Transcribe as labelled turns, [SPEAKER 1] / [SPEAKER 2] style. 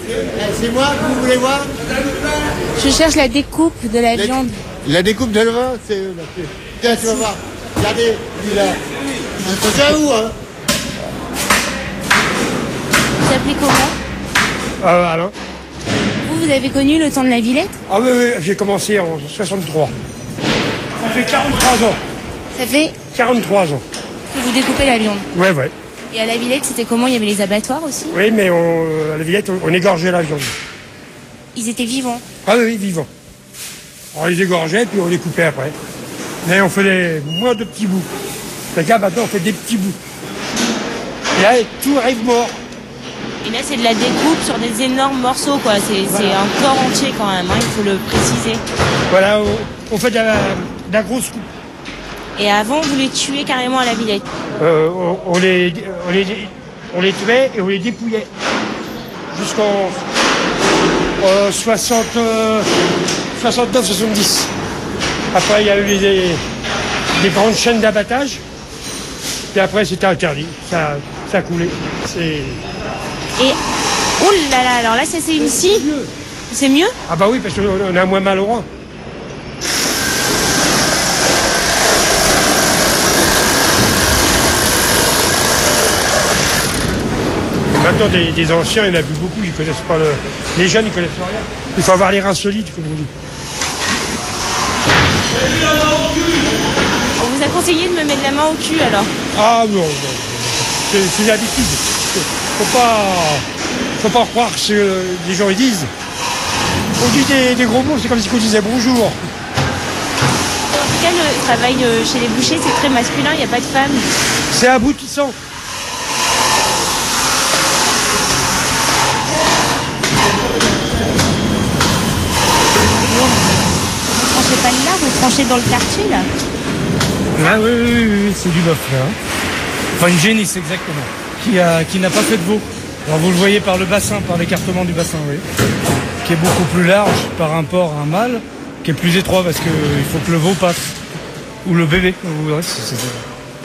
[SPEAKER 1] C'est moi que vous voulez voir?
[SPEAKER 2] Je cherche la découpe de la viande.
[SPEAKER 1] La découpe de vin, c'est... Tiens, tu vas voir. Regardez, lui là. C'est à vous, hein.
[SPEAKER 2] Vous appelez comment?
[SPEAKER 3] Alors.
[SPEAKER 2] Vous avez connu le temps de la Villette?
[SPEAKER 3] Ah oui, oui, j'ai commencé en 63. Ça fait 43 ans.
[SPEAKER 2] Ça fait
[SPEAKER 3] 43 ans.
[SPEAKER 2] que vous découpez la viande.
[SPEAKER 3] Ouais, ouais.
[SPEAKER 2] Et à la Villette, c'était comment? Il y avait les abattoirs aussi?
[SPEAKER 3] Oui, mais à la Villette, on égorgeait la viande.
[SPEAKER 2] Ils étaient vivants?
[SPEAKER 3] Ah oui, oui, vivants. On les égorgeait, puis on les coupait après. Mais on faisait moins de petits bouts. Les gars, maintenant, on fait des petits bouts. Et là, tout arrive mort.
[SPEAKER 2] Et là, c'est de la découpe sur des énormes morceaux, quoi. C'est un corps entier quand même, hein, il faut le préciser.
[SPEAKER 3] Voilà, on fait de la grosse coupe.
[SPEAKER 2] Et avant, vous les tuez carrément à la Villette?
[SPEAKER 3] On les tuait et on les dépouillait. Jusqu'en 69-70. Après, il y a eu des grandes chaînes d'abattage. Et après, c'était interdit. Ça a coulé.
[SPEAKER 2] Et, oh là là, alors là, ça c'est une scie. C'est mieux?
[SPEAKER 3] Ah bah oui, parce qu'on a moins mal au rein. Maintenant, des anciens, il n'y en a plus beaucoup, ils ne connaissent pas les jeunes, ils ne connaissent rien. Il faut avoir les reins solides, comme on dit.
[SPEAKER 2] On vous a conseillé de me mettre la main au cul, alors?
[SPEAKER 3] Ah non, non. C'est une habitude. Faut pas croire ce que les gens ils disent. On dit des gros mots, c'est comme si on disait bonjour.
[SPEAKER 2] En tout cas, le travail chez les bouchers, c'est très masculin, il n'y a pas de femmes.
[SPEAKER 3] C'est aboutissant.
[SPEAKER 2] Vous tranchez pas de là, vous tranchez dans le quartier, là?
[SPEAKER 4] Ah oui, c'est du bœuf, là. Enfin, une génisse, exactement. Qui n'a pas fait de veau. Alors, vous le voyez par le bassin, par l'écartement du bassin, oui. Qui est beaucoup plus large par rapport à un mâle, qui est plus étroit parce qu'il faut que le veau passe. Ou le bébé. Vous verrez, c'est